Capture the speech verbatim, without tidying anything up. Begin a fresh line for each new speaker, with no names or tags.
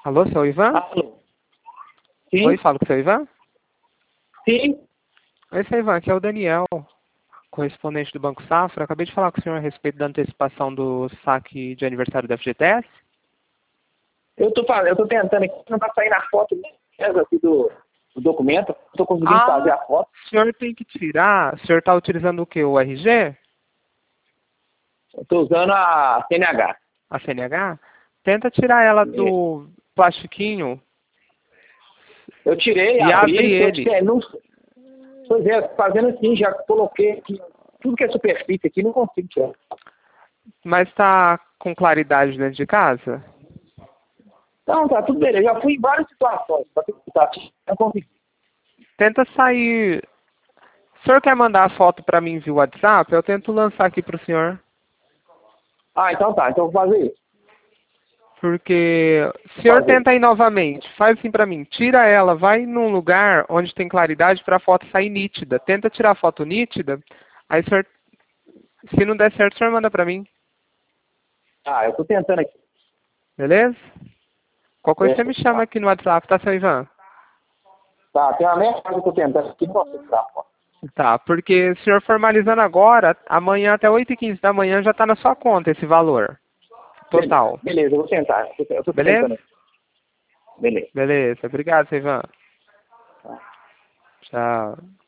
Alô, seu Ivan?
Alô? Sim?
Oi, falo com o seu Ivan?
Sim?
Oi, seu Ivan, aqui é o Daniel, correspondente do Banco Safra. Acabei de falar com o senhor a respeito da antecipação do saque de aniversário da F G T S.
Eu tô falando, eu tô tentando aqui, não tá saindo a foto mesmo aqui do, do documento. Não tô conseguindo
Ah,
fazer a foto.
o senhor tem que tirar. O senhor está utilizando o quê? O R G?
Eu tô usando a C N H.
A C N H? Tenta tirar ela do plastiquinho
Eu tirei,
e abre
abri, tô
ele.
te- não, pois é, fazendo assim, já coloquei aqui, tudo que é superfície aqui, não consigo tirar.
Mas está com claridade dentro de casa?
Então, tá tudo beleza. Eu já fui em várias situações, pra tentar, não consegui.
Tenta sair. O senhor quer mandar a foto para mim via WhatsApp? Eu tento lançar aqui para o senhor.
Ah, então tá, então eu vou fazer isso.
Porque o
Vou
senhor
fazer isso.
tenta ir novamente, faz assim pra mim, tira ela, vai num lugar onde tem claridade para a foto sair nítida. Tenta tirar a foto nítida, aí o senhor, se não der certo, o senhor manda pra mim,
Ah, eu tô tentando aqui.
beleza? Qualquer coisa
É,
você me chama
tá.
aqui no WhatsApp, tá, seu Ivan?
Tá, tem a mesma coisa que eu tô tentando aqui, não consigo tirar a foto.
Tá, porque o senhor formalizando agora, amanhã até oito e quinze da manhã já tá na sua conta esse valor
Beleza,
total,
beleza, eu vou tentar. Eu tô, eu tô
beleza?
tentando aqui. Beleza.
Beleza, obrigado, seu Ivan.
Tá.
Tchau.